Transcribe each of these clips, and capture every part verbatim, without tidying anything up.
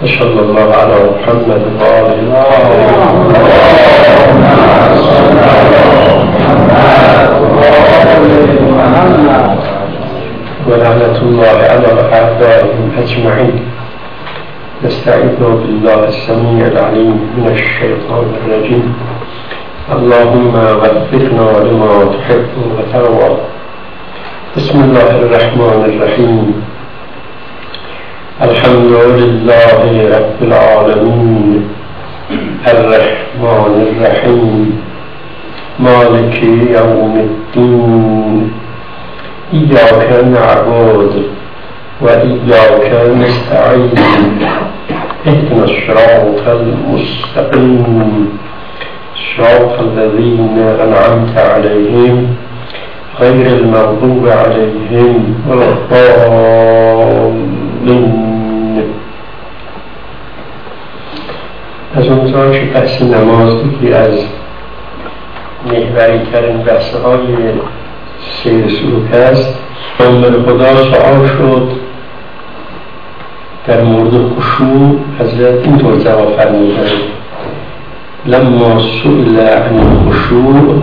صلى الله على محمد وآله ولعنة الله على أعدائهم أجمعين. نستعيذ بالله السميع العليم من الشيطان الرجيم. اللهم وفقنا لما تحب وترضى. بسم الله الرحمن الرحيم. الحمد لله رب العالمين الرحمن الرحيم مالك يوم الدين. إياك نعبد وإياك نستعين. اهدنا الصراط المستقيم صراط الذين أنعمت عليهم غير المغضوب عليهم ولا الضالين. از اونجا که بحث نماز یکی از محوری ترین بحث های سیر سلوک است. پیامبر خدا سوال شد در مورد خشوع، حضرت اینطور جواب فرمودند: لما سئل عن الخشوع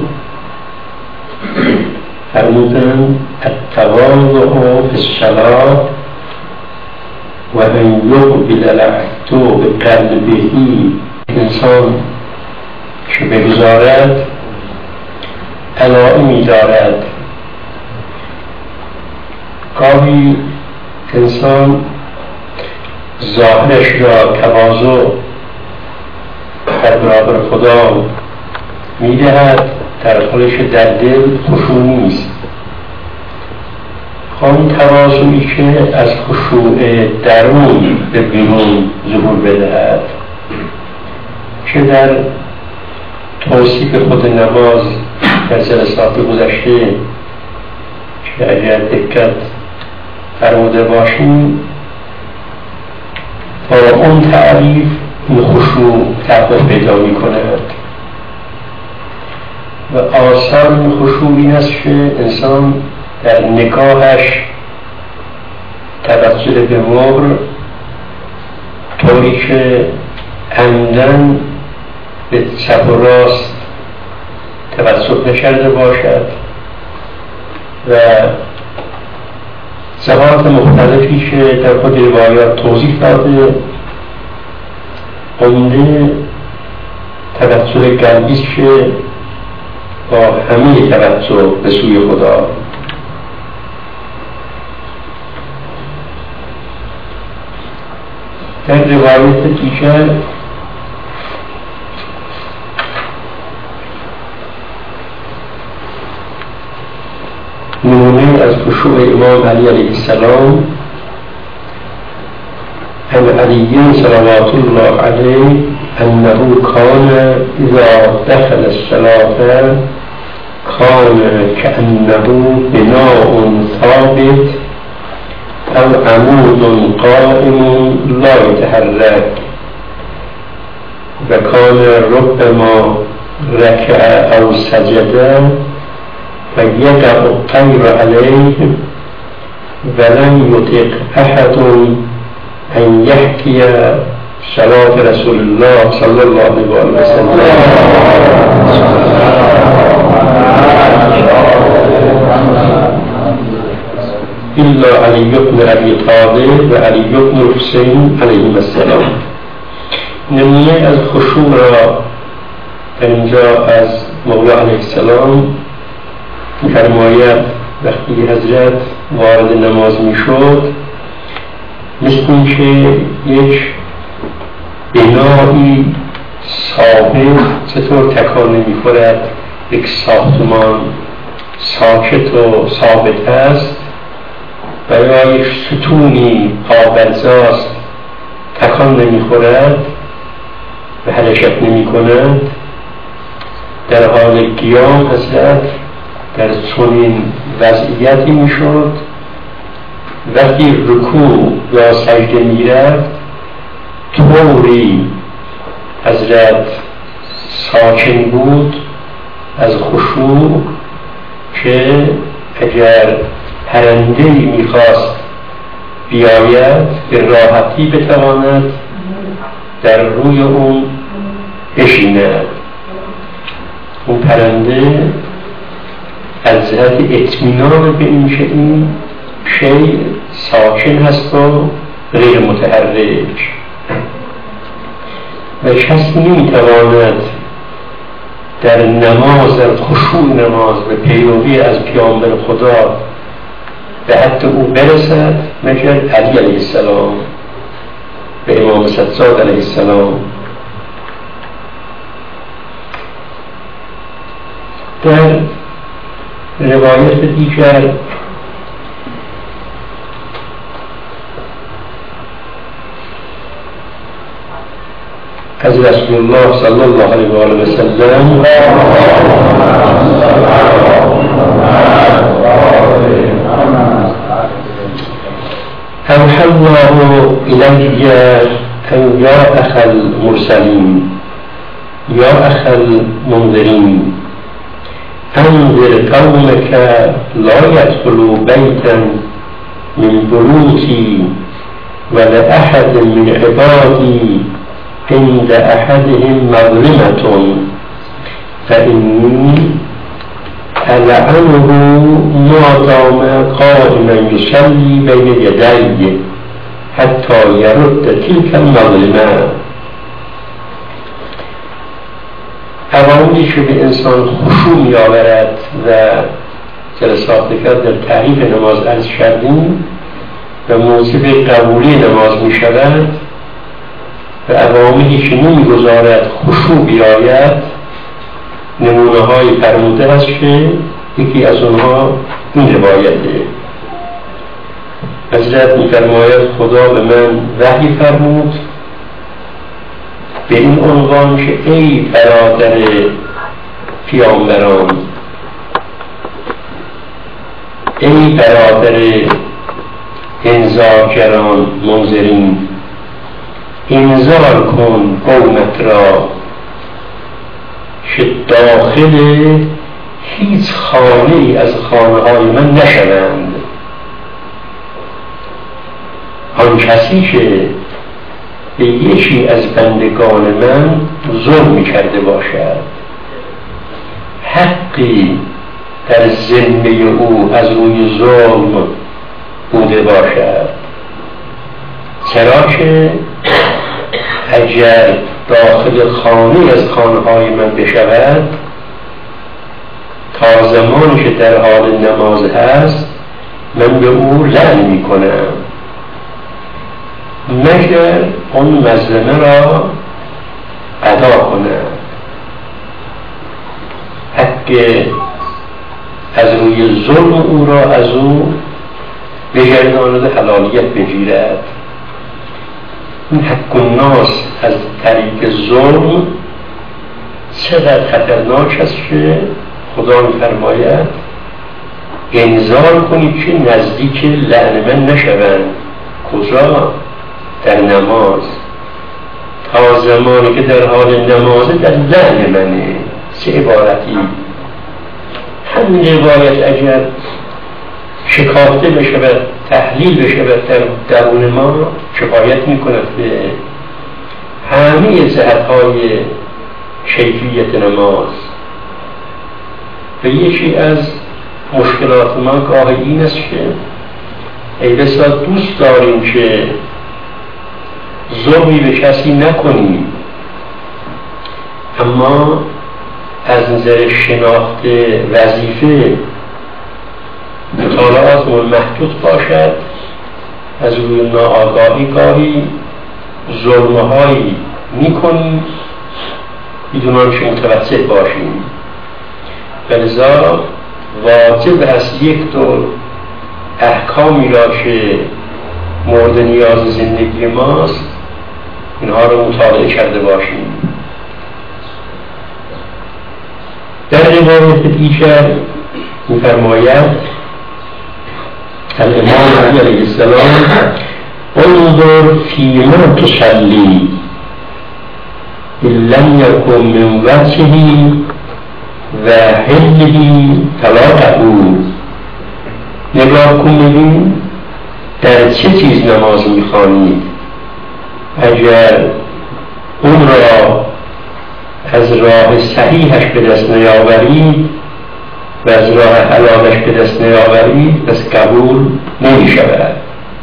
فرمودند التواضع فی الصلاة و ان یقبل العبد بقلبه. انسان که بگذارد علائمی دارد. گاهی انسان ظاهرش را تواضع در برابر خدا میدهد، در حالش در دل خشوع نیست. آن تواضعی که از خشوع درون به بیرون ظهور بدهد، که در توصیف خود نماز در جلسات گذشته که اگر دقت فرموده باشیم با اون تعریف این خشوع تحقق پیدا می کند. و آثار این خشوع این است که انسان در نگاهش توجه به مهر طوری که عمدن به چپ و راست توسط نکرده باشد و جهات مختلفی که در خود روایات توضیح داده عمده توجه قلبی است که با همه توجه به سوی خدا. در روایت دیگر نمونه از خشوع امام علی علیه السلام عن علی صلوات الله علیه انه کان اذا دخل الصلاة کان كأنه بناء ثابت او عمود قائم لا يتحرك و کان ربما رکع او سجد و یقع الطیر علیه ولم یطق احد ان یحکی صلاة رسول الله صلی الله علیه و سلم الا علی بن ابی طالب و علی بن حسین علیهم السلام. نمونه از خشوع را در اینجا از مولا علیه السلام فرماید وقتی حضرت وارد نماز می شد مثل این که یک بنایی ثابت چطور تکان نمی خورد، یک ساختمان ساکت و ثابت است و یا یک ستونی پابرجاست تکان نمی خورد و حرکت نمی کند. در حال قیام حضرت در چنین وضعیتی می شد وقتی رکوع یا سجده می رفت طوری حضرت ساکن بود از خشوع که اگر پرنده‌ای می‌خواست بیاید به راحتی بتواند در روی اون بشیند. اون پرنده از جهت اطمینان به این که این شیء ساکن هست و غیر متحرک و کسی نمیتواند در نماز، در خشوع نماز به پیروی از پیامبر خدا به حد او برسد مگر علی علیه السلام به امام سجاد علیه السلام. در روایت دیگر از رسول الله صلی الله علیه و آله و سلم اوحی الله الی ان یا اخ المرسلین یا اخ المنذرین انذر قومک لا يدخلوا بیتا من بيوتی ولأحد من عبادی عند أحدهم مظلمة فإني ألعنه ما دام قائما يصلي بين يدي حتى يرد تلك المظلمة. عواملی که به انسان خشوع می‌آورد و جلسات دیگر در تعریف نماز عرض کردیم و موجب قبولی نماز می‌شود و عواملی که نمی‌گذارد خشوع بیاید نمونه های فرموده است که یکی از اونها این روایته. حضرت می‌فرماید خدا به من وحی فرمود به این عنوان که ای برادر پیامبران، ای برادر انذارگران منذرین، انذار کن قومت را که داخل هیچ خانه‌ای از خانه‌های من نشوند. آن کسی که به یکی از بندگان من ظلم کرده باشد، حقی در ذمه او از روی ظلم بوده باشد، چرا که اگر داخل خانه از خانه‌های من بشود تا زمانی که در حال نماز هست من به او لعن می کنم مگر اون مظلمه را ادا کنم، حق از روی ظلم او را از او بگرداند، حلالیت بگیرد. این حق الناس از طریق ظلم چقدر خطرناک است که خدا می‌فرماید انذار کنید که نزدیک لعن من نشوند. کجا؟ در نماز. تا زمانی که در حال نماز در لعن منه. چه عبارتی؟ همین روایت اگر شکافته بشود، تحلیل بشود در درون ما، کفایت میکند به همه جهت‌های کیفیت نماز. و یکی از مشکلات ما گاه این است که ای بسا دوست داریم که ظلمی به کسی نکنیم، اما از نظر شناخت وظیفه مطالعاتمون محدود باشد، از روی ناآگاهی گاهی ظلم‌هایی میکنیم بدون آنکه متوجه باشیم. لذا واجب است یک دور احکامی را که مورد نیاز زندگی ماست اینها رو مطالعه کرده باشیم. در روایت دیگر می‌فرماید الامام علی علیه السلام انظر فیما تصلی لم یکن من وجهه و حله فلا تقول. نگاه کنید در چه چیز نماز میخوانید. اگر اون را از راه صحیحش به دست نیاورید و از راه حلالش به دست نیاورید پس قبول نمی شود.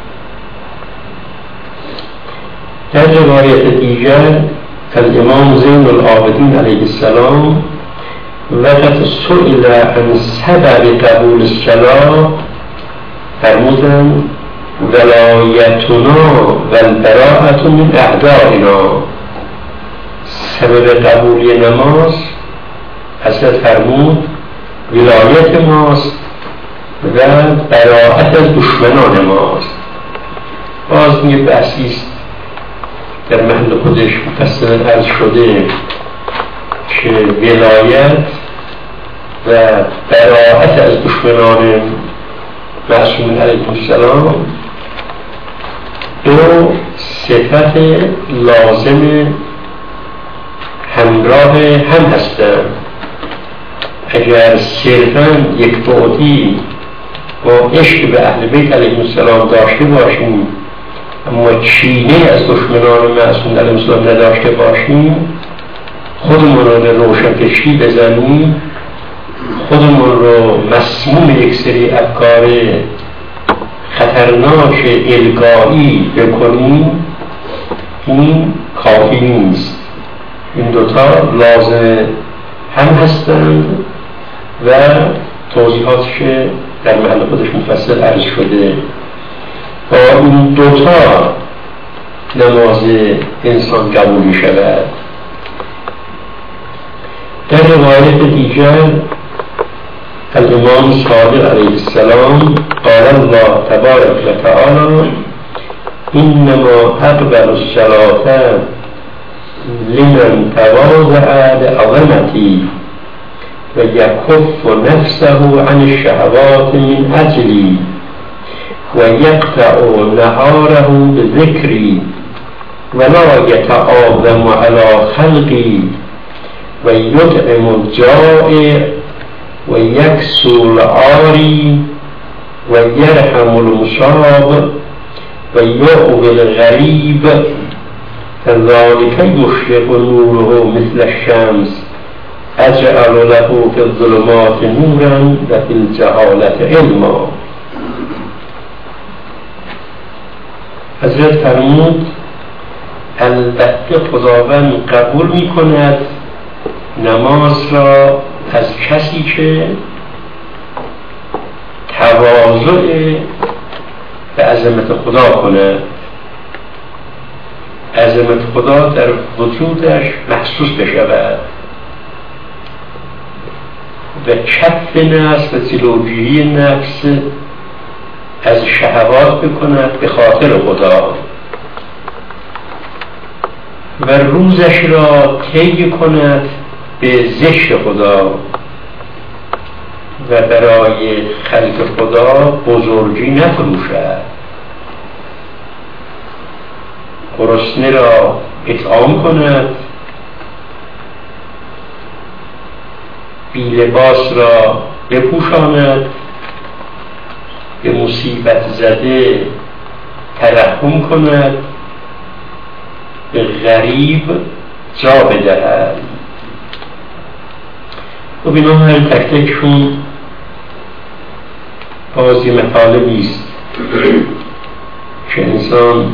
در روایت دیگر الامام زین العابدین علیه السلام وقت سئل عن سبب قبول الصلاة فرمودند ولایتنا و البراءة من اعدائنا. سبب قبولی نماز حضرت فرمود ولایت ماست و براءت از دشمنان ماست. باز یه بحثیست در محل خودش مفصل عرض شده که ولایت و براءت از دشمنان معصومین علیهم السلام دو صفت لازم همراه هم هستند. اگر صرفاً یک بعدی با عشق به اهل بیت علیهم السلام داشته باشیم اما چینه از دشمنان معصوم علیهم السلام نداشته باشیم، خودمون رو به روشنفکری بزنیم، خودمون رو مسموم یک سری افکار خطرناک الگایی بکنیم، این کافی نیست. این دوتا لازم هم هستند و توضیحاتش در محل خودش مفصل عرض شده. با این دوتا نماز انسان قبول می شود. در روایت دیگر الامام صادق علیه السلام قال الله تبارک و تعالی انما اقبل الصلاة لمن تواضع لعظمتی و یکف نفسه عن الشهوات من اجلی و یقطع نهاره بذکری ولا یتعاظم علی خلقی و یطعم الجائع و یکسو العاری و یرحم المصاب و یعوی الغریب كذلك يشرق نوره مثل الشمس اجعل له في الظلمات نورا و في الجهالة علما. حضرت فرمود البته خداوند قبول می کند نماز را از کسی که تواضع به عظمت خدا کند، عظمت خدا در وجودش محسوس بشود و کف نفس و جلوگیری نفس از شهوات بکند به خاطر خدا و روزش را طی کند به ذکر خدا و برای خلق خدا بزرگی نفروشد، گرسنه را اطعام کند، بی لباس را بپوشاند، به مصیبت زده ترحم کند، به غریب جا بدهد. و بینا هر تک تکشون بازی مطالبی است که انسان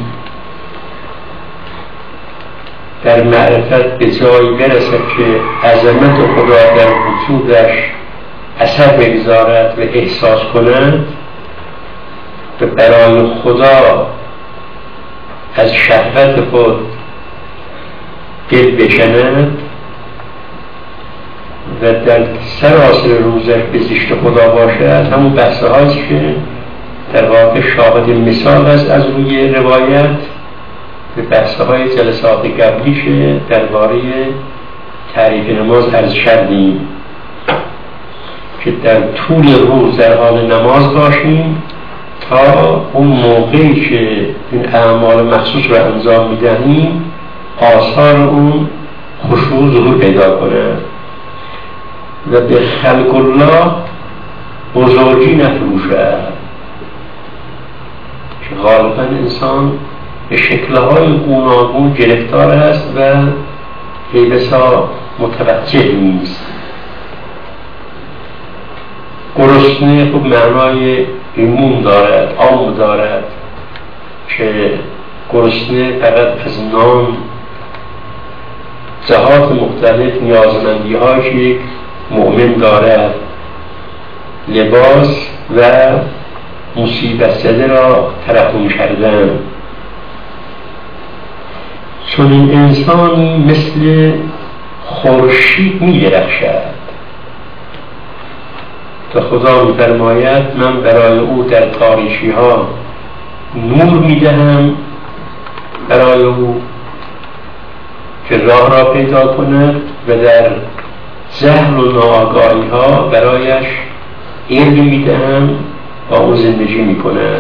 در معرفت به جایی برسد که عظمت خدا در وجودش اثر بگذارد و احساس کند و برای خدا از شهوت خود دل بکند و در سراسر روزش به زشت خدا باشه. از همون بحثه هاییست که در واقع شاهد مثال است از روی روایت به بحثه های جلسات قبلیش درباره تعریف نماز عرض کردیم که در طول روز در حال نماز باشیم تا اون موقعی که این اعمال مخصوص رو انجام میدهیم آثار اون خشوع ظهور پیدا کنه و به خلق الله بزرگی نفروشد که غالبا انسان به شکل‌های گوناگون گرفتار است و بسا متوجه نیست. گرسنه خب معنای ایمون دارد، عام دارد که گرسنه فقط از نان جهات مختلف نیازمندی هاش یک مؤمن دارد، لباس و مصیبت زده را ترحم کردن. چون این انسانی مثل خورشید می درخشد که خدا می فرماید من برای او در تاریکی ها نور می دهم برای او که راه را پیدا کند و در جهل و ناآگاهی ها برایش علم می دهم و او زندگی می کند.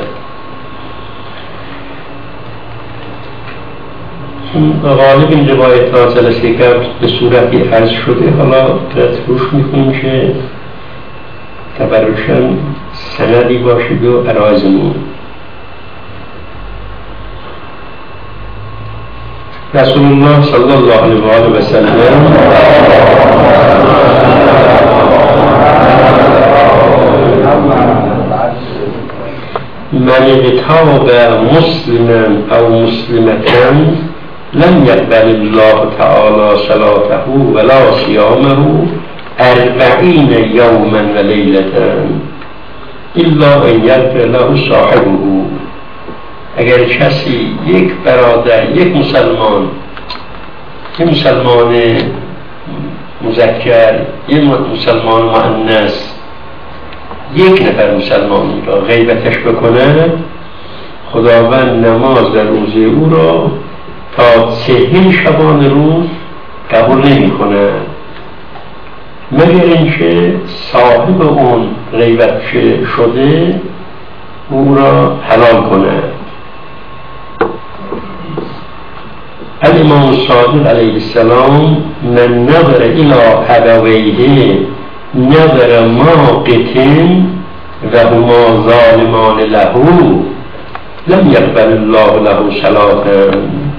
غالب این روایت ها جلسه قبل به صورتی عرض شده، حالا روش می کنیم که تبرشن سندی باشد و ارائزمون. رسول الله صلی الله علیه و آله و سلم من اغتاب مسلما او مسلمة لم يقبل الله تعالی صلاته ولا صيامه اربعین یوما و لیلة الا ان یغفر له صاحبه. اگر کسی یک برادر، یک مسلمان، یک مسلمان مذکر، یک مسلمان مؤنث، یک نفر مسلمانی را غیبتش بکنه، خداوند نماز در روزه او را تا چهل شبان روز قبول نمی کنه مگر اینکه صاحب اون غیبت شده او را حلال کنه. الامام الصادق علیه السلام من نظر الى ابویه نظر ماقتن و هما ظالمان له لم یقبل الله له صلاة.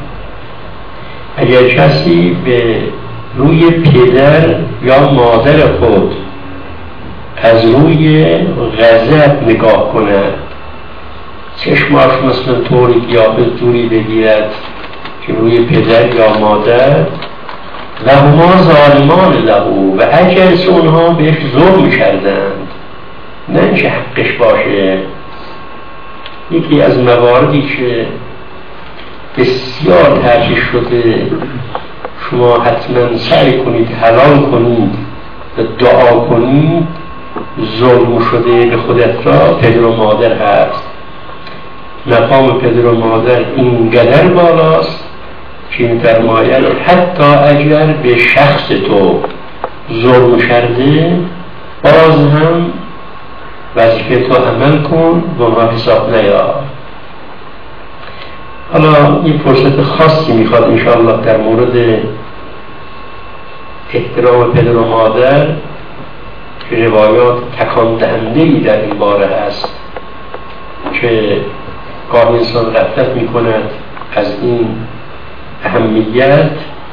اگر کسی به روی پدر یا مادر خود از روی غضب نگاه کنه، چشماش مثلا طوری قیافه جوری بگیرد که روی پدر یا مادر و هما ظالمان له و اجرس اونها بهش ظلم کردند، نه اینکه حقش باشه. یکی از مواردی که بسیار ترجیح شده شما حتما سعی کنید حلال کنید و دعا کنید، ظلم شده به خودت را پدر و مادر هست. مقام پدر و مادر اینقدر بالاست که این فرماید حتی اگر به شخص تو ظلم کرده باز هم وظیفه تو عمل کن و اونها حساب نیار. حالا این فرصت خاصی میخواد انشاءالله در مورد احترام پدر و مادر که روایات تکان دهنده‌ای در این باره هست که گاه انسان غفلت میکند از این اهمیت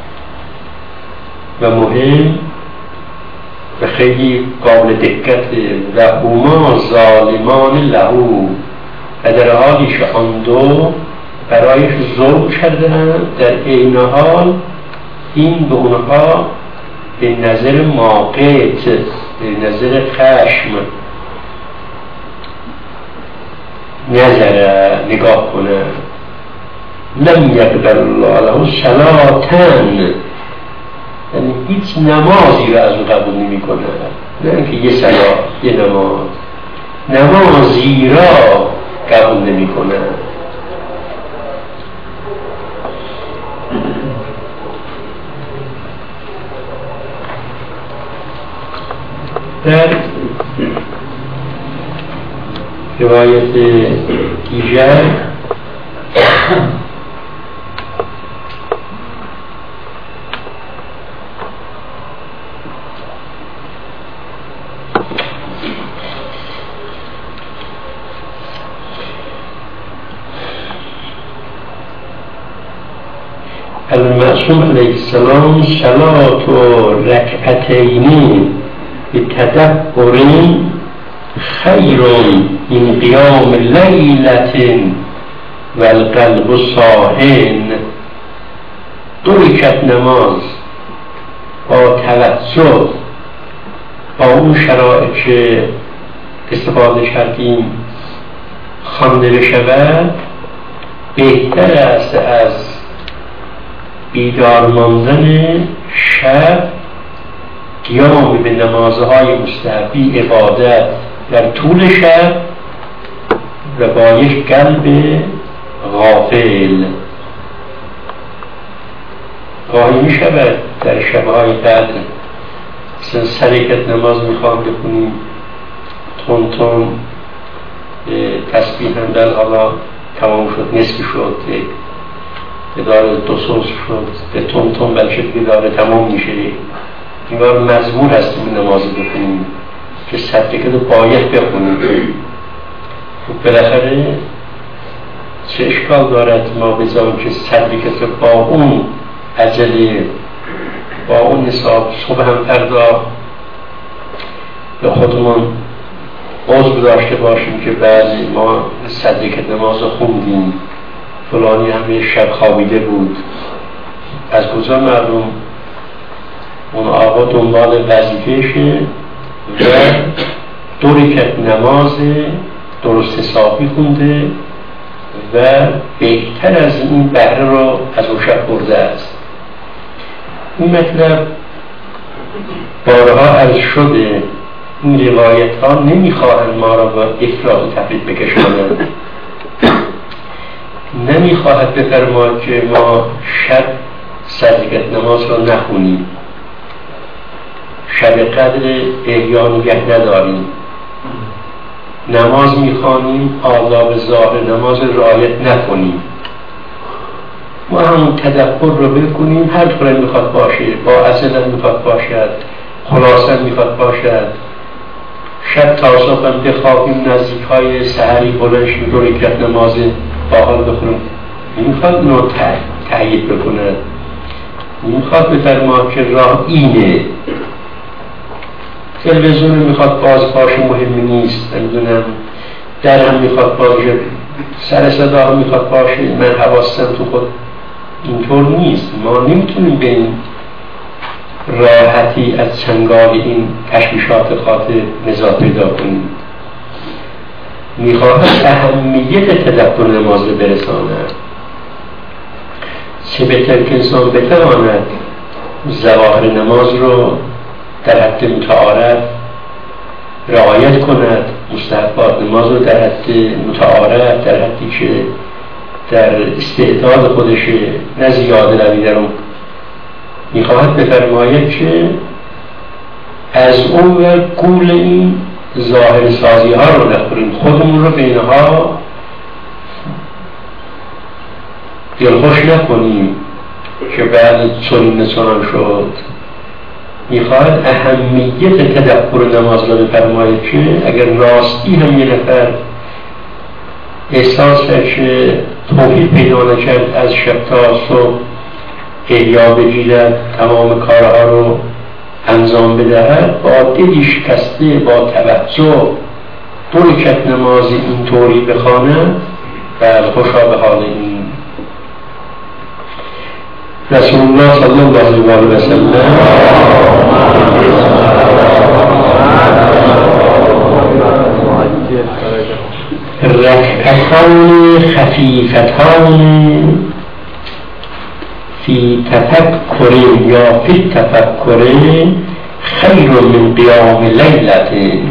و مهم و خیلی قابل دقت و هما ظالمان له و در حالی که آن دو برایش ظلم کردند در عین حال این به اونها به نظر ماقت، به نظر خشم نظر نگاه کنه. لم یقبل الله له صلاتن، یعنی هیچ نمازی رو از اون قبول نمی کنه، نه اینکه یه صلات یه نماز، نمازی را قبول نمی کنه. در روایت دیگر المعصوم علیه السلام صلات و رکعتین بتدبر خیر من قیام لیلة و القلب صاحن. دو رکعت نماز با توجه با اون شرایط که استفاده کردیم خوانده بشود بهتر است از بیدار ماندن شب، قیام به نمازهای مستحبی عبادت در طول شب و با یک قلب غافل. گاهی می شود در شبهای قدر مثلا سر یکت نماز میخوام بکنیم تون تون تسبیح اندل حالا تمام شد، نصف شد، اداره دو سوز شد، به تون تون بلکه اداره تمام میشه. این بار مجبور هستیم نماز بکنیم که صدقه رو باید بخونیم. خب بالاخره چه اشکال دارد ما بذاریم که صدقه رو با اون عجله با اون حساب صبح هم فردا به خودمون عذر داشته باشیم که بعضی ما صدقه نماز رو خوندیم، فلانی همه شب خوابیده بود. از کجا معلوم؟ اون آقا دنبال وظیفه‌شه و دو رکعت نماز درست حسابی خونده و بهتر از این بهره رو از اون شب برده است. این مطلب بارها عرض شده، این روایت ها نمیخواهند ما را با افراط و تفرید بکشانند. نمیخواهد بفرماید که ما شب صدقه نماز را نخونیم، شب قدر احیا نگه نداریم، نماز میخوانیم آداب ظاهر نماز رعایت نکنیم. ما همون تدبر رو بکنیم، هر طور میخواد باشه، با اصلا میخواد باشد، خلاصا میخواد باشد، شب تا صبح هم بخواهیم نزدیک های سحری بلنش دو رکعت نماز با حال بخونیم. نمیخواد نوع تأیید بکند، نمیخواد بفرما که راه اینه. تلویزیون میخواد باز باشه مهمی نیست، نمیدونم در هم میخواد باشه، سر صدا هم میخواد باشه، من حواستم تو خود اینطور نیست. ما نمیتونیم به این راحتی از چنگال این تشویشات خاطر نجات پیدا کنیم. میخواهد اهمیت تدبر نماز رو برساند، چه بهتر که انسان بتواند ظواهر نماز رو در حد متعارف رعایت کند، مستحبات نماز رو در حد متعارف، در حدی که در استعداد خودشه، نه زیاده روی در اون. میخواهد بفرماید که از اون و گول این ظاهر سازی ها رو نخوریم، خودمون رو به اینها دلخوش نکنیم که بعد چنین چنان شد. میخواهد اهمیت تدبر نماز رو بفرماید که اگر راستی هم یه نفر احساس که توفیق پیدا نکرد از شب تا صبح احیا بگیرد، تمام کارها رو انجام بدهد، با دلی شکسته با توجه دو رکعت نماز اینطوری بخواند و خوشا به حال این رسول الله صلی الله علیه و سلم رکعتان خفیفتان فی تفکر یا فی تفکر خیر من قیام لیلت.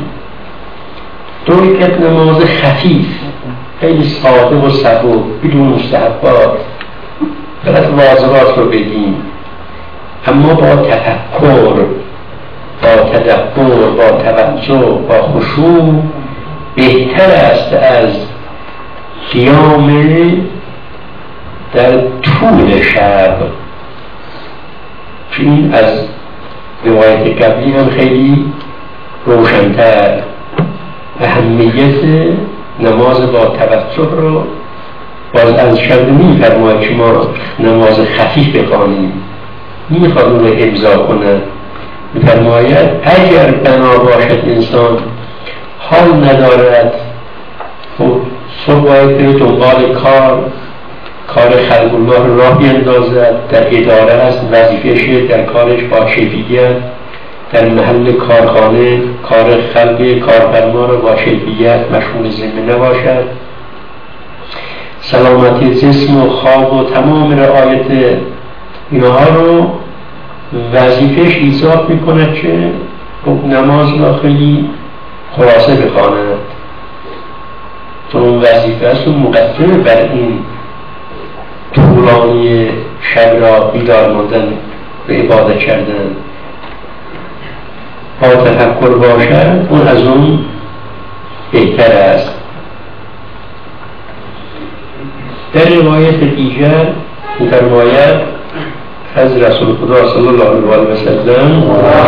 دو رکعت نماز خفیف، خیلی ساده و سبک، بدون مستحبات، فقط واجبات رو بگیم، اما با تفکر، با تدبر، با توجه، با خشوع بهتر است از قیام در طول شب. که این از روایت قبلی هم خیلی روشن‌تر اهمیت نماز با توجه رو باز از شب میفرماید که ما نماز خفیف بخوانیم، نمیخواد اون رو امضا کنه. میفرماید اگر بنا باشد انسان حال ندارد صبح باید به دنبال کار کار خلق الله را بیندازد، در اداره است وظیفه‌شه، در کارش با کیفیت، در محل کارخانه کار خلق کارفرما را با کیفیت مشغول ذمه نباشد، سلامتی جسم و خواب و تمام رعایت اینها رو وظیفه‌اش ایجاب می‌کند که نماز را خیلی خلاصه بخواند، چون اون وظیفه است و مقدمه بر این طولانی شب را بیدار ماندن به عبادت کردن با تفکر باشد، اون از اون بهتر است. در روایت دیگر می‌فرماید از رسول خدا صلی الله علیه و سلم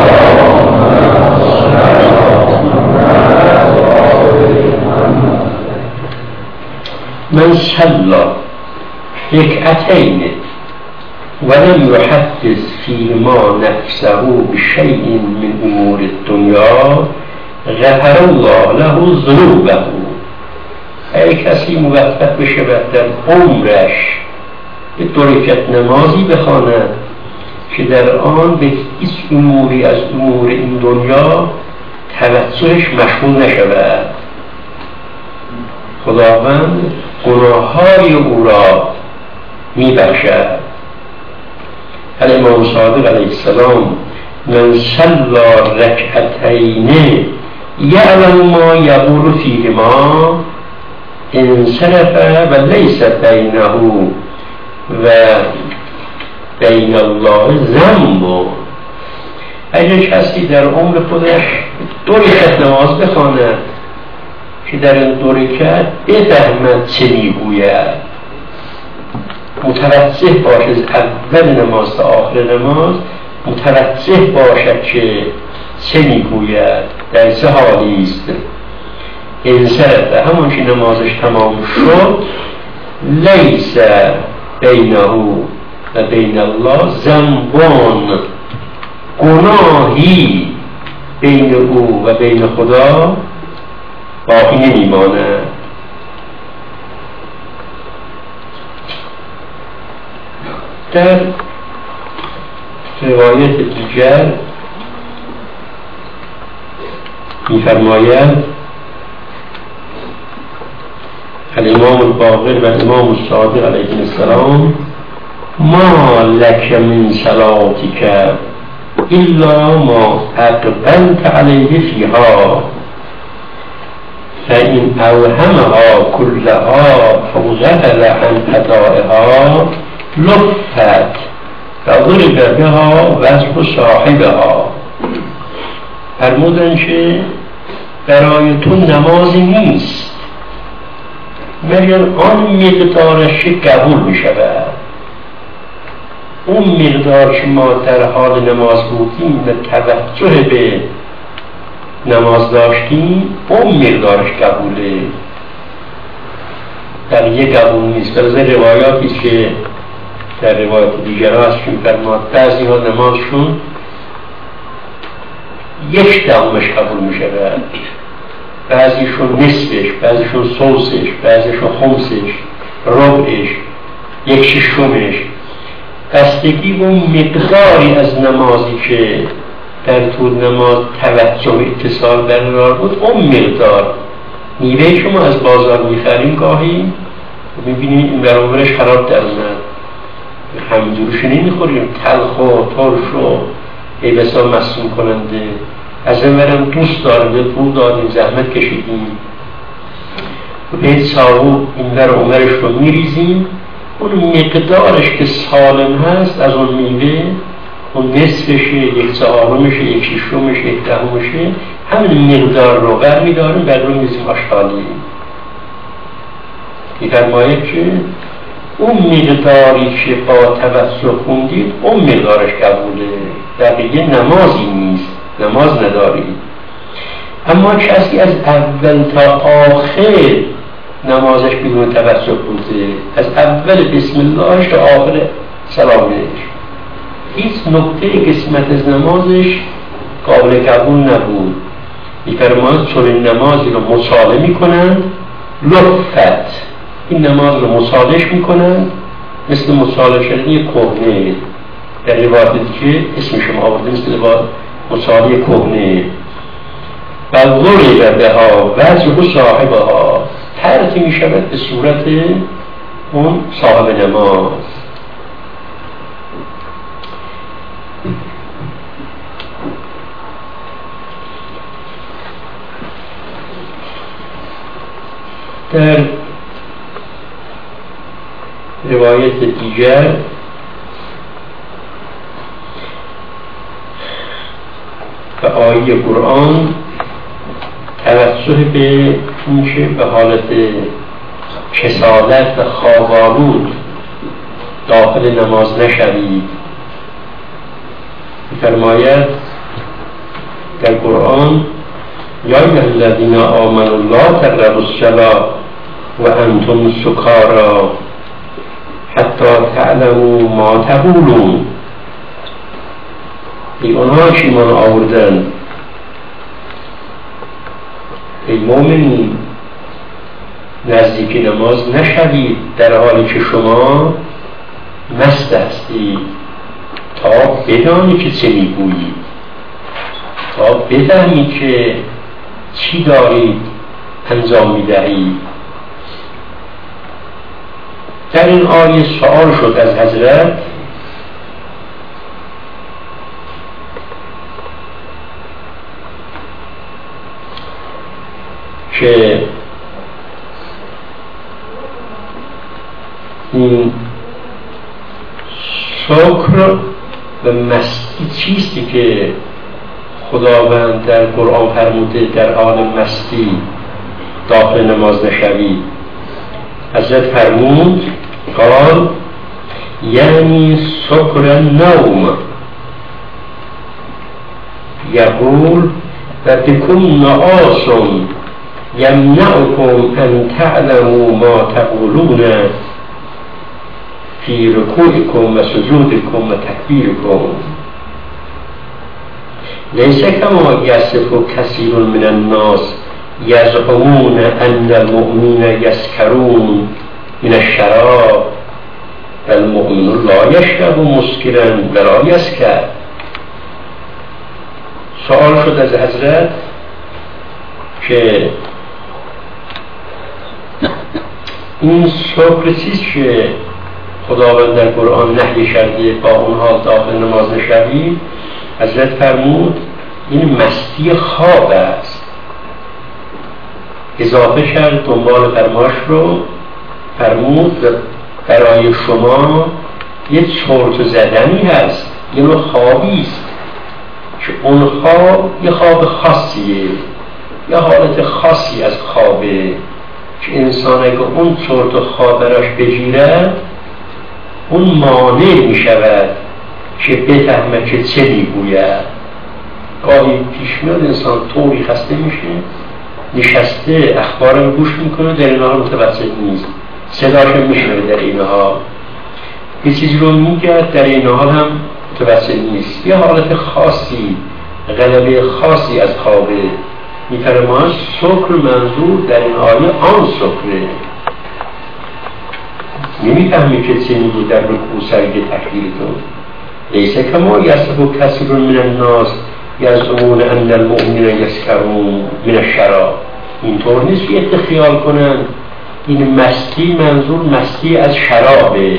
من صلی رکعتین ولم يحدث فيهما نفسه بشيء من امور الدنيا غفر الله له ذنوبه. ای کسی موفق بشه در عمرش به دو رکعت نمازی بخواند که در آن به هیچ اموری از امور این دنیا توجهش مشغول نشود، خداوند گناههای او را میبخشد. الامام صادق علیه السلام من صلی رکعتین یعلم ما یقول فیهما انصرف و لیس بینه و بین الله ذنب. اگر کسی در عمر خودش دو رکعت نماز بخواند که در این دو رکعت بفهمد چه میگوید، متوجه باشد از اول نماز تا آخر نماز، متوجه باشد که چه میگوید، در چه حالی است، انصرف همون که نمازش تمام شد لیس بینه و بین الله ذنبون، گناهی بین او و بین خدا باقی نمیماند. در روایت دیگر می‌فرماید الامام الباقر و الامام الصادق علیه السلام ما لک من صلاتک الا ما اقبلت علیه فیها فإن اوهمها كلها فغفل عن ادائها لفت فضرب بها وجه صاحبها. فرمودن که برای تو نمازی نیست مگر آن مقدارش قبول می شود. اون مقدار که ما در حال نماز بودیم و توجه به نماز داشتیم اون مقدارش قبوله، در یه قبول نیست. در از روایاتی که در روایت دیگر هست که فرماد بعضی ها نمازشون یک دهمش قبول می شود، بعضیشون نصفش، بعضیشون سوسش، بعضیشون خمسش، ربعش، یک ششمش. بستگی اون مقداری از نمازی که در طول نماز توجه و اتصال برقرار بود، اون مقدار. میوه شما از بازار میخریم گاهی میبینیم این برابرش خراب در اومد، همینجورش نمیخوریم، تلخ و ترش و ای بسا مصوم کننده. از این برم دوست دارم، به پول دادیم، زحمت کشیدیم، به ساو این بر عمرش رو میریزیم، اون مقدارش که سالم هست از اون میوه، اون نصفشه، یک چهارمشه، یک ششمشه، یک دهمشه، همین مقدار رو بر میداریم بر رو میزیم آشغالی. میفرماید که اون مقداری که با توسط خوندید اون مقدارش قبوله، بقیه نمازی نیست، نماز ندارید. اما کسی از اول تا آخر نمازش بدون توسط بوده، از اول بسم الله تا آخر سلام علیکم. هیچ نکته قسمت از نمازش قابل قبول نبود. می‌فرماید چون این نمازی رو مصالحه می‌کنند لفت، این نماز رو مصالحه می‌کنند مثل مصالحه شدن یک کهنه، در روایتی که اسمش ما آورده مثل مصالحه کهنه. و ضرب بها وجه صاحبها، ترک می‌شود به صورت اون صاحب نماز. در روایت دیگر به آیه قرآن توجه به اینکه به حالت کسالت و خواب‌آلود داخل نماز نشوید می‌فرماید در قرآن یا ایها الذین آمنوا لا تقربوا الصلاة و انتم سکاری حتی تعلموا ما تقولون. ای اونها که ایمان آوردن، ای مومنین نزدیک نماز نشوید در حالی که شما مست هستید تا بدانی که چه میگویید، تا بدانی که چی دارید انجام میدهید. در این آیه سوال شد از حضرت که این شکر و مستی چیستی که خداوند در قرآن فرموده در حال مستی داخل نماز نشوید؟ حضرت فرمود قال یعنی سکر نوم، یقول و بکم نعاس یمنعکم ان تعلموا ما تقولون فی رکوعکم و سجودکم و تکبیرکم. لیس کما یصف کثیر من الناس یزعمون ان المؤمنین یسکرون من الشراب و المؤمن لا یشرب مسکرا ولا یسکر. سوال شد از حضرت که این سکر چیست که خداوند در قرآن نهی کرده با اون حال داخل نماز نشوید؟ حضرت فرمود این مستی خواب است. اضافه کرد دنبال فرماش رو، فرمود برای شما یه چرت زدنی هست، یه نوع خوابی است که اون خواب یه خواب خاصیه، یه حالت خاصی از خوابه که انسان اگه اون چرت خواب براش بگیرد اون مانع می شود که بفهمه که چه میگوید. گاهی پیش میاد انسان طوری خسته میشه نشسته اخبار رو گوش میکنه، در این حال متوجه نیست، صداش میشنوه در این حال، یه چیزی رو میگه در این حال هم متوجه نیست. یه حالت خاصی، غلبه خاصی از خوابه. میفرماید سکر منظور در این آیه آن سکره، نمیفهمی که چه میگو در رکوع سجده تکبیرتون. لیس کما یصف کثیر من الناس یزعمون ان المؤمنین یسکرون من الشراب. اینطور نیست که اتخیال کنن این مستی منظور مستی از شرابه.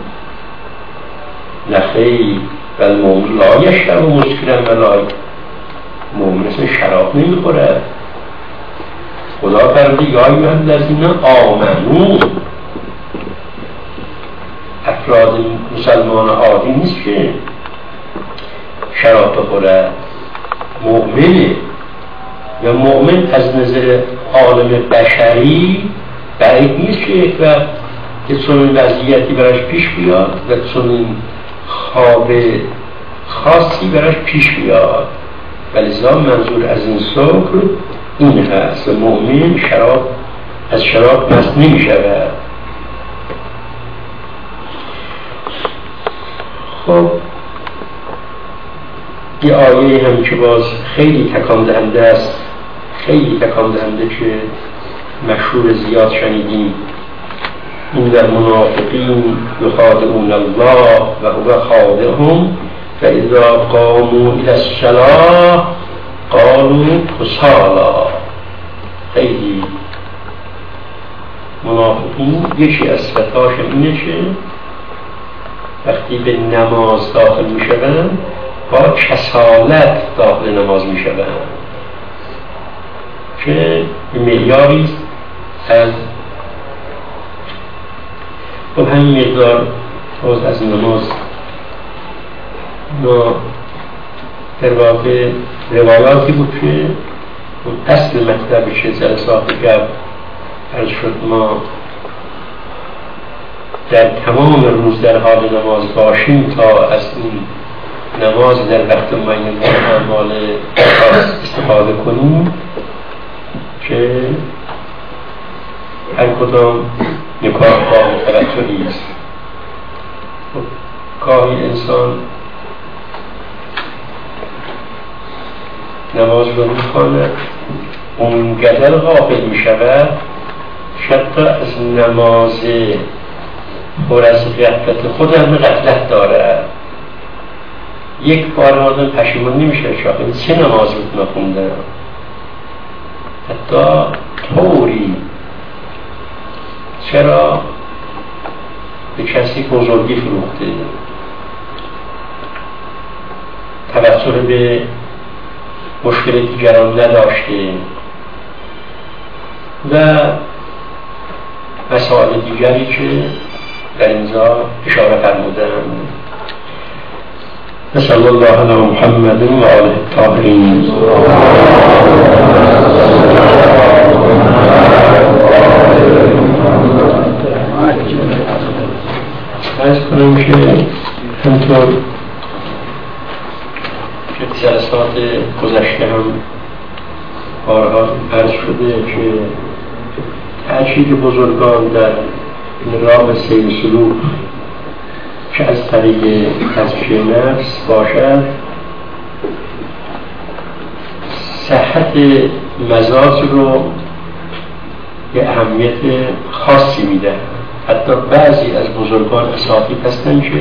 نخیر و المؤمن لا یشرب مسکرا ولا، مؤمن اصلا شراب نمیخوره. خدا فرموده یا ایها الذین آمنو، افراد مسلمان عادی نیست که شراب بخوره، مؤمنه. یا مؤمن از نظر عالم بشری بعید نیست که یک وقت که چنین وضعیتی براش پیش بیاد و چنین خواب خاصی براش پیش بیاد. ولذا منظور از این سکر این هست، مؤمن شراب از شراب مست نمی شود. خب یه آیه هم که باز خیلی تکان دهنده است، خیلی تکان دهنده که مشهور زیاد شنیدیم، این در منافقین یخادعون الله و هو خادعهم و اذا قاموا الی الصلاة قالوا کسالی. خیلی منافقین یکی از صفاتشون اینه که وقتی به نماز داخل می شوند با کسالت داخل نماز می شوند که معیاری از خب همین مقدار باز از نماز ما در واقع روایاتی بود که اصل مطلب چه جلسات قبل عرض شد ما در تمام روز در حال نماز باشیم تا از این نماز در وقت معین در اعمال استفاده کنیم که هر کدام نکاح با توجهی است. گاهی انسان نماز رو میخواند اونقدر غافل میشود شاید از نماز پر از غفلت خودم غفلت داره. یک بار آدم پشیمان نمیشه شاید چه نماز رو نخوندم، حتی طوری چرا به کسی بزرگی فروخته، توجه به مشکل دیگران نداشته و مسائل دیگری که در اینجا اشاره فرمودند. صلی الله علی محمد و آله الطاهرین. عرض کنم که همطور که جلسات گذشته هم بارها عرض شده که تأکید بزرگان در راه سیر سلوک که از طریق تزکیه نفس باشد صحت مزاج رو یه اهمیت خاصی میده. حتی بعضی از بزرگان اساتید هستن که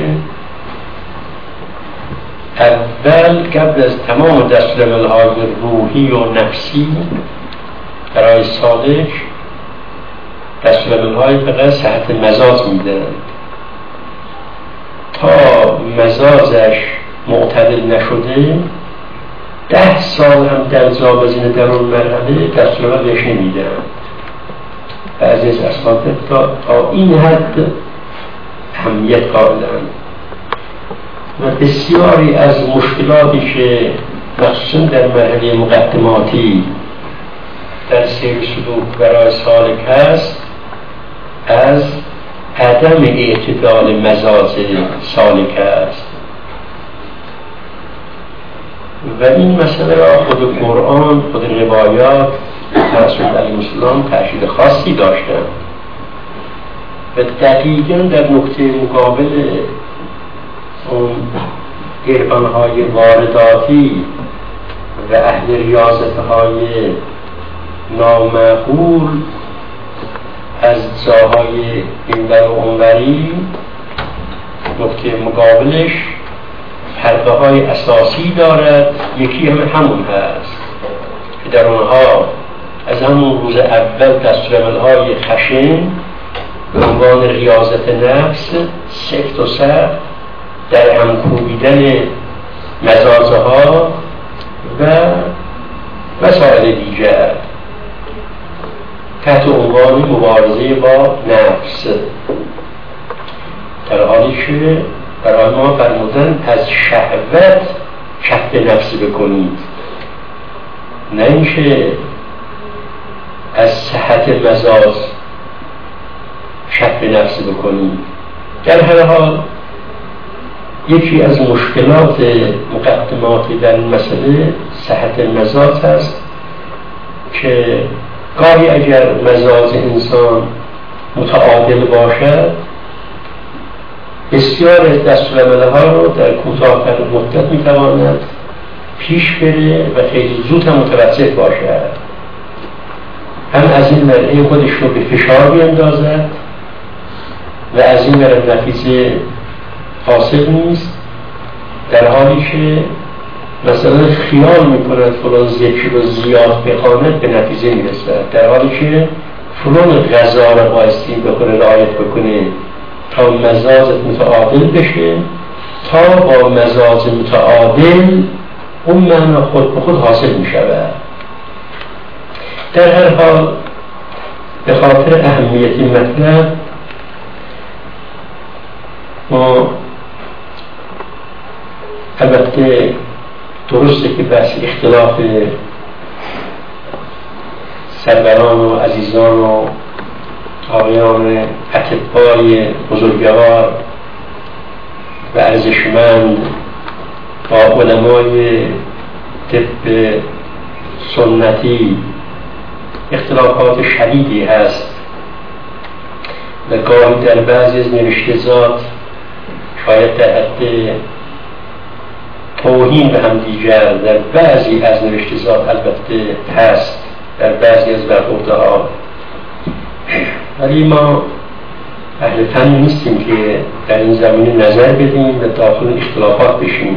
اول قبل از تمام دستورالعمل‌های روحی و نفسی برای صادق دستورالعمل‌های فقط صحت مزاج میدن. تا مزاجش معتدل نشده ده سال هم در جابزین در اون مرحله دستورالعمل بهش نمیدن. بعضی از اساتید تا, تا این حد اهمیت قائلن و بسیاری از مشکلاتی که مخصوصا در مرحله مقدماتی در سیر سلوک برای سالک هست از عدم اعتدال مزاج سالک است و این مسئله را خود قرآن، خود روایات رسول علیه السلام تأکید خاصی داشتند و دقیقاً در نقطه مقابل اون گربانهای وارداتی و اهل ریاضتهای نامعقول از جاهای اینور و اونوری نقطه مقابلش حلقه های اساسی دارد. یکی هم همون هست که در اونها از همون روز اول دستورالعمل‌های خشن به عنوان ریاضت نفس سفت و سخت در هم کوبیدن مزاجها و مسائل دیگر تحت عنوان مبارزه با نفس، در حالی که برای ما فرمودن از شهوت کف نفس بکنید، نه اینکه از صحت مزاج کف نفس بکنید. در هر حال یکی از مشکلات مقدماتی در این مسئله صحت مزاج هست که گاهی اگر مزاج انسان متعادل باشد بسیار دستورالعمل‌ها رو در کوتاه‌تر مدت می‌تواند پیش بره و خیلی زود هم متوجه باشد. هم از این مرحله خودش رو به فشار بیندازد و از این مرحله نتیجه حاصل نیست، در حالی که مثلا خیال میکند فلان ذکر رو زیاد بخواند به نتیجه میرسد، در حالی که فلان غذا رو بایستی بکنه رعایت بکنه تا مزاج متعادل بشه، تا با مزاج متعادل اون معنا خود به خود حاصل می شود. در هر حال به خاطر اهمیت این مطلب ما البته درسته که بحث اختلاف سروران و عزیزان و آقایان اطبای بزرگوار و ارزشمند با علمای طب سنتی اختلافات شدیدی هست و گاهی در بعضی از نوشته‌جات شاید در حد توهین به هم دیگر در بعضی از نوشته‌جات البته هست، در بعضی از برخوردها، ولی ما اهل فن نیستیم که در این زمینه نظر بدیم و داخل اختلافات بشیم.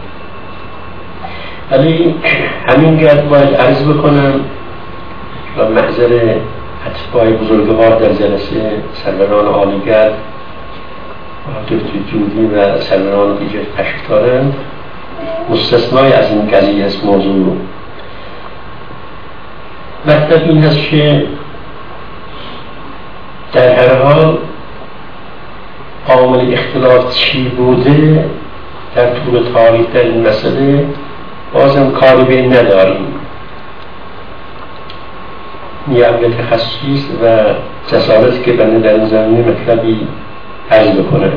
ولی همین گرد باید عرض بکنم و محضر اطبای بزرگوار در جلسه سروران عالیگرد دکتر جودی و سروران دیگر تشریف دارند، مستثنای از این قضیه است. موضوع مطلب این هست که در هر حال عامل اختلاف چی بوده در طول تاریخ در این مسئله بازم کاری به این نداریم. نیابت تخصصی و جسارت که بنده در این زمینه مطلبی عرض بکنم.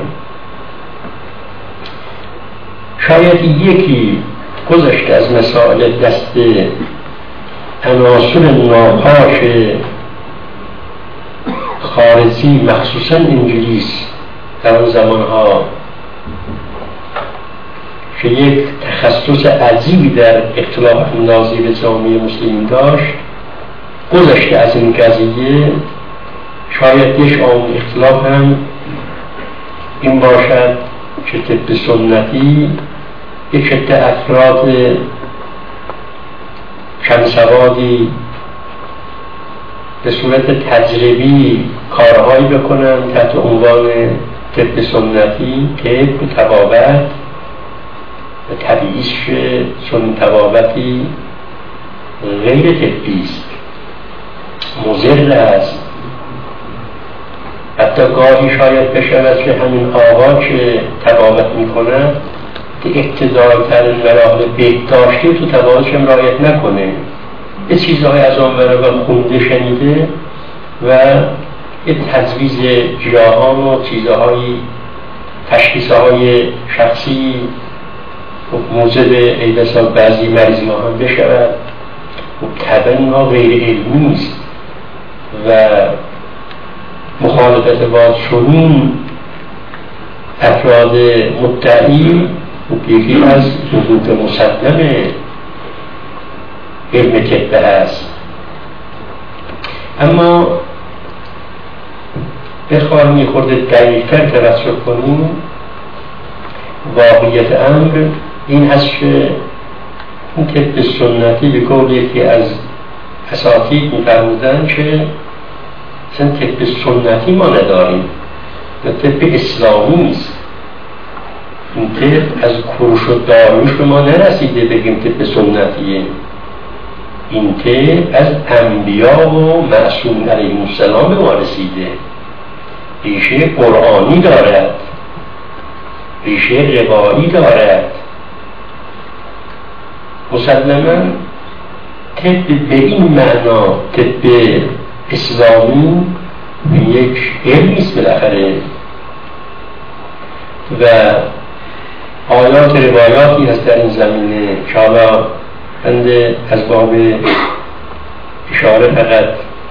شاید یکی گذشته از مسائل دست عناصر ناپاک خارجی مخصوصا انگلیس در اون زمانها که یک تخصص عجیبی در اختلاف اندازی به جامعه مسلمین داشت، گذشته از این قضیه شاید یک عامل اختلاف هم این باشد که طب سنتی یک عده افراد کم سوادی به صورت تجربی کارهایی بکنن تحت عنوان طب سنتی، طب طبابت و طبیعیش چون طبابتی غیر طبی است، مضر است. حتی گاهی شاید بشود که همین آقا که طبابت میکند که ابتدایی ترین مراحل بهداشتی تو طبابتش هم رعایت نکنه، یه چیزهای از آن برای خونده شنیده و یه تجویز جاهان و چیزهای تشخیصهای شخصی موجب ایدسال بعضی مریضی ها هم بشود و طبعا ها غیر علمی است و مخالفت با چنین افراد مدعی و یکی از حقوق مسلم علم طب هست. اما بخواهیم یه خورده دقیق‌تر توجه کنیم، واقعیت امر این هست که این طب سنتی به قول یکی از اساتید می‌فرمودند که اصلا طب سنتی ما نداریم و طب اسلامی است. این طب از کوروش و داریوش به ما نرسیده بگیم طب سنتیه. این طب از انبیا و معصوم علیهم السلام به ما رسیده، ریشه قرآنی دارد، ریشه روایی دارد. مسلماً طب به این معنا طب اسلامی یک علمی است بالاخره و آیات روایاتی هست در این زمینه که حالا بنده از باب اشاره فقط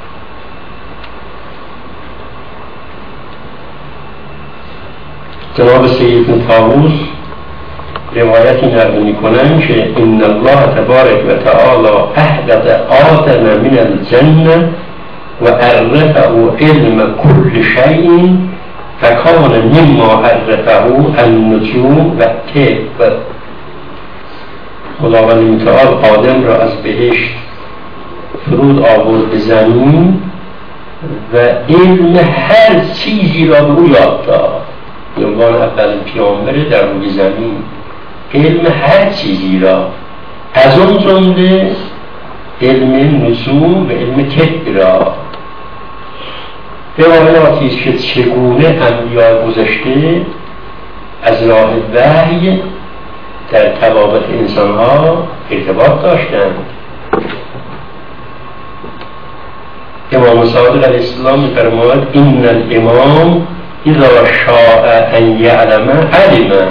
جناب سید ابن طاووس روایتی نقل میکنن که ان الله تبارک و تعالی احدث آدم من الجنه و عرفه علم کل شیء فکان مما عرفه النجوم و طب. خداوند متعال آدم را از بهشت فرود آورد به زمین و علم هر چیزی را به او یاد داد. به عنوان اولین پیامبر در روی زمین علم هر چیزی را، از اون جمله علم نجوم و علم طب را. روایاتی است که چگونه انبیاء گذشته از راه وحی در طبابت انسانها ارتباط داشتند. امام صادق علیه السلام می‌فرماید ان الامام اذا شاء ان یعلم علم.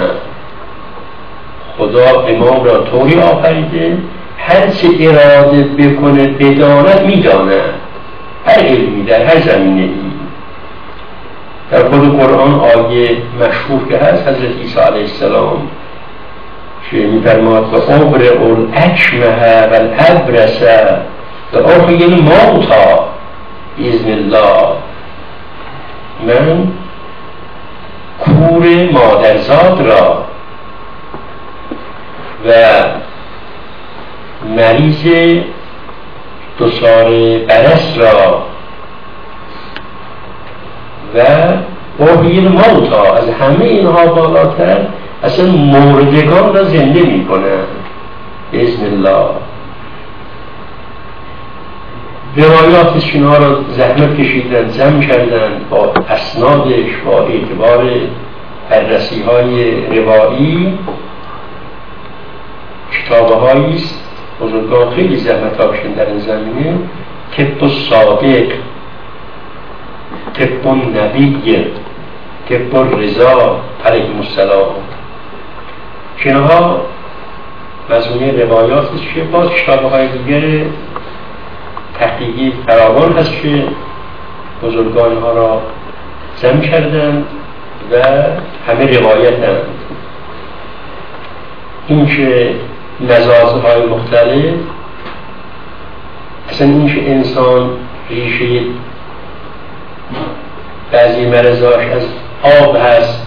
خدا امام را طوری آفریده هر چه اراده بکنه بداند میداند، هر علمی در هر زمینه ای. در خود قرآن آیه مشهور که هست حضرت عیسی علیه السلام که می‌فرماید و ابرئ الاکمه و الابرص و احیی الموتی باذن الله. من کور مادرزاد را و مریض دو سال برس را و احیی الموتی، از همه اینها بالاتر اصلا مردگان را زنده می کنند باذن الله. روایات شینها را زحمت کشیدن، جمع کردن با اسنادش، با اعتبار بررسی های روایی. کتابه هایی است بزرگان خیلی زحمت ها کشیدن در این زمینه. طب صادق، طب نبی، طب رضا علیهم السلام، که اینها مضمون روایات است که باز کتابه های دیگر تحقیقی فراوان هست که بزرگان ها را جمع کردند و همه روایتند. این که مزازهای مختلف، اصلا این که انسان ریشه بعضی مرضاش از آب هست،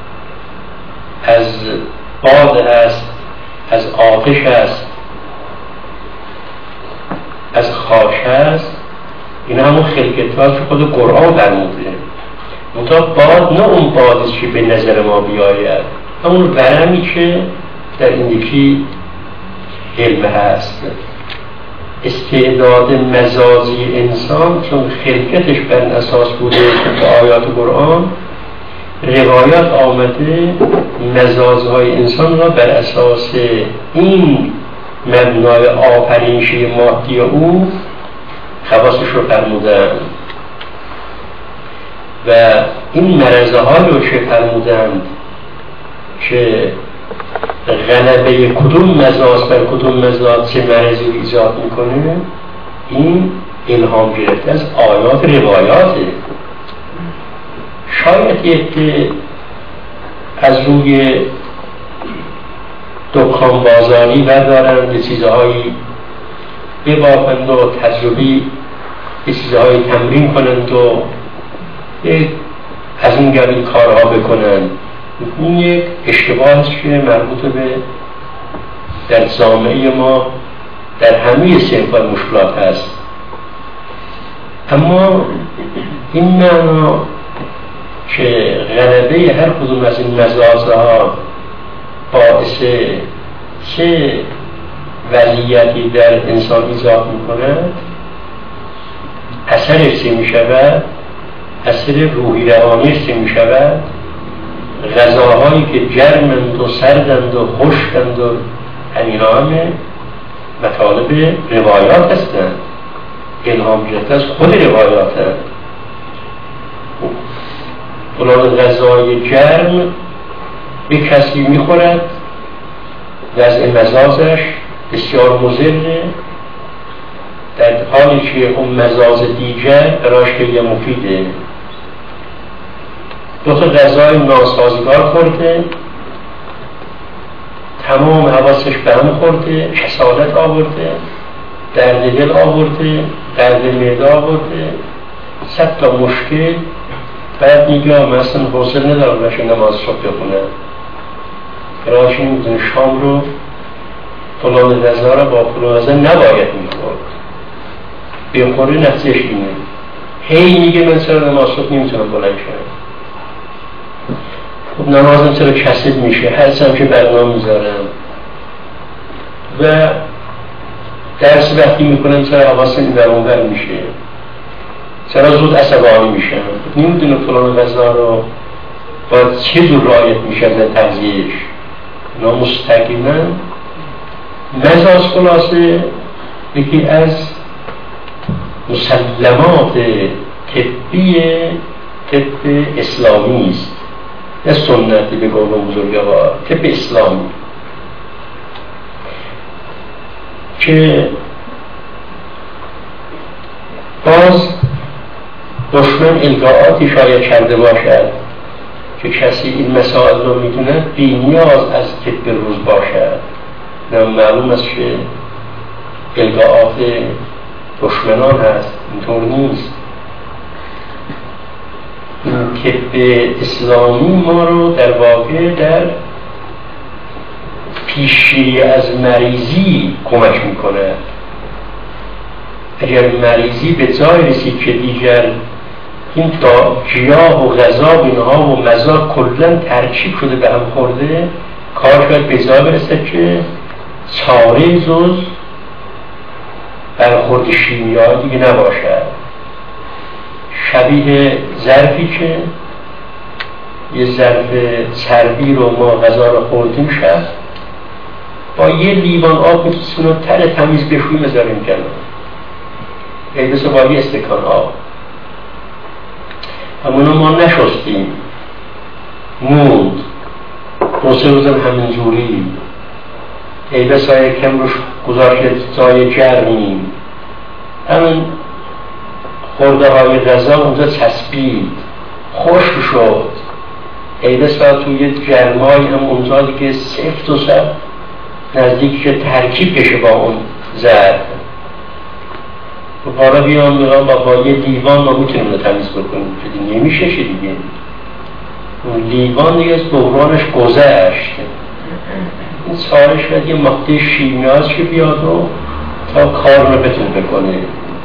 از باد هست، از آتش هست، از خاک هست، این همون خلقت‌ها که خود قرآن فرموده. منتها باد نه اون بادی که به نظر ما بیاید، همون ورمی که در این یکی علم هست. استعداد مزاجی انسان چون خلقتش بر اساس بوده که آیات قرآن روایات آمده مزاجهای انسان را بر اساس این مبنای آفرینشی مادی او خواصش رو فرمودن و این مرزهای رو که فرمودن که غلبه کدوم مزاج بر کدوم مزاج چه مرضی رو ایجاد میکنه، این الهام گرفته از آیات روایاته. شاید یه از روی دکان بازاری بردارند یه چیزهایی ببافند و تجربی یه چیزهایی تمرین کنند و از این قبیل کارها بکنند. این یک اشتباه است که مربوط به در جامعه ما در همه صنف‌های مشکلات هست. اما این معنا که غلبه هر کدوم از این مزازها باعث چه وضعیتی در انسان ایجاد میکنه، اثرش چه میشود، اثر روحی روانیش چه میشود، غذاهایی که گرمند و سردند و خشکند و همینا همه مطالب روایات هستند، الهام گرفته از خود روایات هستند. فلان غذای گرم به کسی میخورد وضع مزازش بسیار مضره، در حالی که اون مزاز دیگر براش خیلی مفیده. دو تا غذای ناسازگار خورده، تمام حواسش به هم خورده، کسالت آورده، درد دل آورده، درد معده آورده، صد تا مشکل. بعد میگه من اصلا حوصله ندارم بشه نماز صبح بخونم، راهش نمیدونه شام رو فلان غذا رو با فلان غذا نباید میخورد، بخوره نتیجهش اینه. هی میگه من چرا نماز صبح نمیتونم بلند شم، خب نمازم چرا کسید میشه، هر سم که برنامه میذارم و درس وقتی میکنم چرا حواسم این بر اون بر میشه، چرا زود عصبانی میشم، نمیدونه فلان غذا رو با چه جور رعایت میشه به تغذیه‌اش. اینا مستقیما مجاز خلاصه یکی از مسلمات طبی طب اسلامی است، نه سنتی به قول بزرگوار، طب اسلامی که باز دشمن القاءاتی شاید کرده باشد که کسی این مسائل رو میدونه بی نیاز از طب روز باشد، نه معلوم است که القاءات دشمنان هست، اینطور نیست. طب اسلامی ما رو در واقع در پیشگیری از مریضی کمک میکنه. اگر مریضی به جای رسید که دیگر این تا گیاه و غذا و اینها و مزا کلن ترکیب شده به هم خورده، کار شاید به جای برسد که چاره جز برخورد شیمیایی دیگه نباشد. شبیه ظرفی که یه ظرف چربی رو ما غذا رو خوردیم شد، با یه لیوان آب میتونیم تر تمیز بشویم بذاریم کنار، ای بسه با یه استکان آب، همونو ما نشستیم موند دو سه روزم همین جوری، ای بسه کم روش گذاشت جای گرمی، همین خورده های غذا اونجا چسبید خشک شد، ای بسه توی گرمای هم اونجا دیگه سفت و سفت نزدیک که ترکیب بشه با اون زرد و پارا بیان میگم با با یه لیوان ما میتونیم رو تمیز بکنیم که دیگه نمیشه چه دیگه، اون لیوان دیگه از بحرانش گذشت. این چارش باید یه مقطع شیمیاز که بیاد و تا کار رو بتونه بکنه.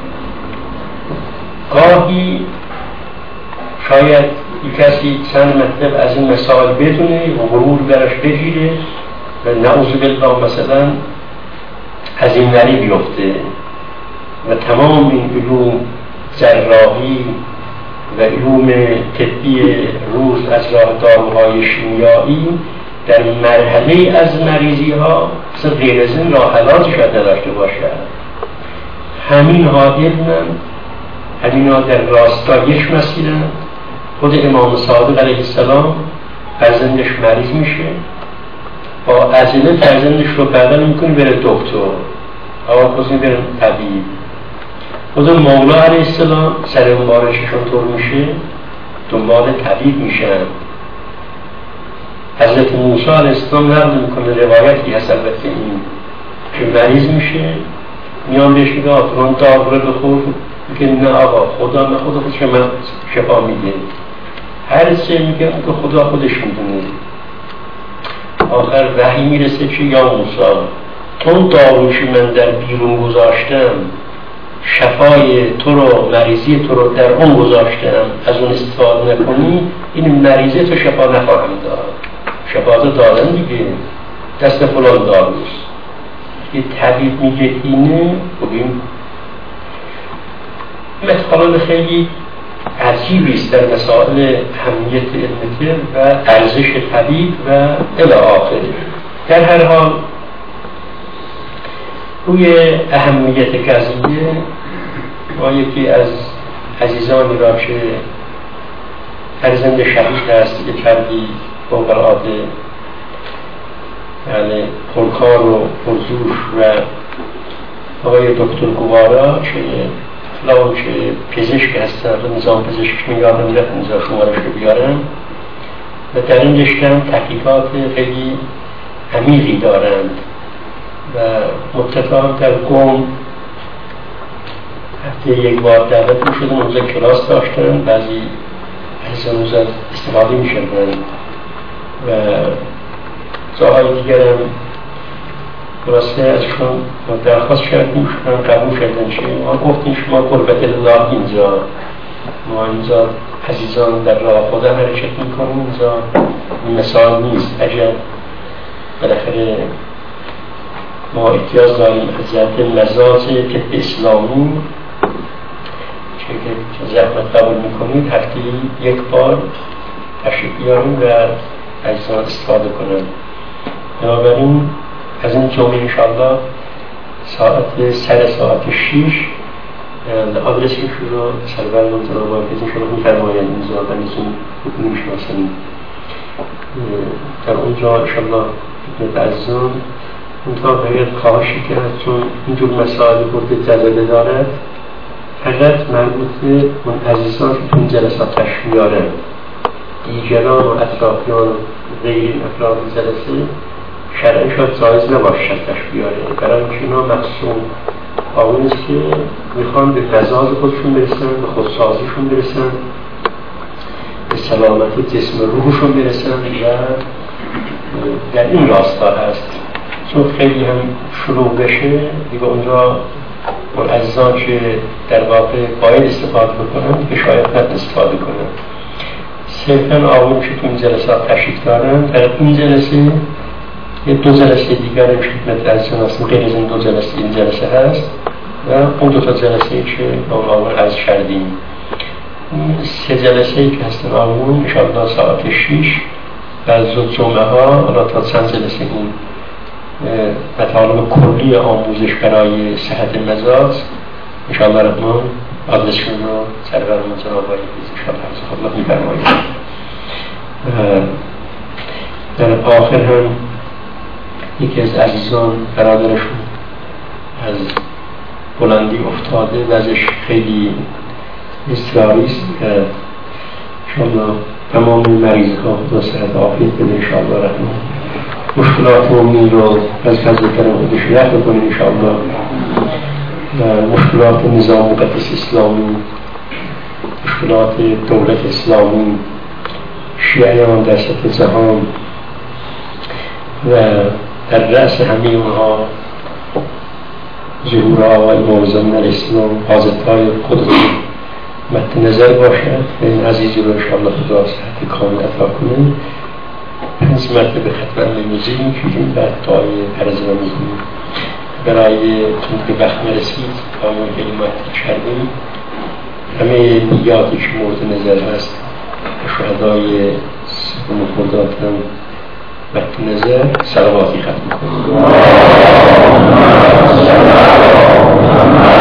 گاهی شاید کسی چند مطلب از این مسائل بدونه و غرور برش بگیره و نعوذ بالله مثلا از این وری بیفته و تمام این علوم جراحی و علوم طبی روز از راه داروهای شیمیایی در مرحله از مریضی ها مثل غیر از این راه علاجی شاید نداشته باشد. همین حاضرن، همین ها در راستا یک مسیرن. خود امام صادق علیه السلام فرزندش مریض میشه، با عجله فرزندش رو بدل میکنی بره دکتر، اول کسی بره طبیب. خود مولا علیه السلام سر مبارکشون طور میشه دنبال طبیب میشن. حضرت موسی علیه السلام نقل میکنه روایتی هست البته این که مریض میشه میان بهش میگه آفران دارو رو بخور، میگه نه آقا خدا من خدا خودش من شفا میده، هر چه میگه که خدا خودش میدونه. آخر وحی میرسه که یا موسی تو داروشی من در بیرون گذاشتم، شفای تو رو مریضی تو رو در اون گذاشتم، از اون استفاده نکنی این مریضی تو شفا نخواهم داد. شفا تو دادن دیگه دست فلان داروست. یه طبیب میگه اینه بگیم مطالب خیلی عجیبی است در مسائل اهمیت علم و ارزش طبیب و الی آخر. در هر حال روی اهمیت قضیه ما یکی از عزیزانی را که فرزند شهید هست که کردی فوق العاده یعنی پرکار و پرجوش و آقای دکتر گوارا که فلان که پزشک هستن و نظام پزشک میگردم رفت نظام شمارش رو بیارم و در این رشته هم تحقیقات خیلی عمیقی دارند و مدتها در قم هفته یک بار دعوت می شدن، اونجا کلاس داشتن، بعضی عزیزان اونجا استفاده می شدن و جاهای دیگر هم درسته ازشون درخواست کردیم شدن قبول کردن چه ما گفتیم شما قربت الله اینجا، ما اینجا عزیزان در راه خدا حرکت می کنیم، اینجا مثال نیست. اگر بالاخره ما احتیاج داریم از جهت مزاج طب اسلامی که زحمت قبول میکنید هفته یک بار تشریف بیاریم و عزیزان استفاده کنند. بنابراین از این جمعه انشاءالله ساعت سر ساعت شیش آدرس رو سرور منطقه باید شما میفرماید اینجا و نیزون بکنیم میشناسنیم در اونجا انشاءالله خدمت عزیزان اونتا باید خواهشی کرد چون اینجور مسائل بود جلده دارد فقط مربوط اون عزیزان که تو این جلسات تشریف میارن، دیگران و اطرافیان و غیر اطراف جلسه شرعی شاید جایز نباشد تشریف بیاره، برای اینکه اینا مقصود آقایی است که میخوان به مزاج خودشون برسن، به خودسازیشون برسن، به سلامت جسم روحشون برسن و در این راستا هست. چون خیلی هم شروع بشه دیگه اونجا اون عزیزان که در واقع باید استفاده بکنن که شاید بد استفاده کنن. صرفاً آقایون که تو این جلسات تشریف دارن در این جلسه یه دو جلسه دیگر هم خدمت عزیزان هستیم، غیر از این دو جلسه این جلسه هست و اون دو تا جلسه که آقایون عرض کردیم. سه جلسه که هستن آقایون انشاءالله ساعت شیش و زود جمعه ها حالا تا چند جلسه این مطالب کلی آموزش برای صحت مزاج انشاءالله رحمان آدرسشون رو سرور منطقه باید انشاءالله عرض الله می‌فرمایید. در آخر هم یکی از عزیزان برادرشون از بلندی افتاده و ازش خیلی اضطراری است که انشاءالله تمام مریض ها خدا صحت عافیت بده انشاءالله رحمان، مشکلات مومنی رو از فضل کرم خودش رفع کنه انشاءالله و مشکلات نظام مقدس اسلامی، مشکلات دولت اسلامی، شیعیان در سطح جهان و در رأس همه اونها ظهورها و امام زمان الاسلام حاضرهای خودتون مد نظر باشد و این عزیزی رو انشاءالله خدا صحت کامل عطا کنه. پنج مرتبه ختم نمیزی میکنیم بعد دعای عرض رو میکنیم. برای چون که وقت مرسید کامل خیلی محتیل کردیم همه نیاتی که مورد نظر هست شهدای سپم خرداد هم مد نظر صلواتی ختم کنیم.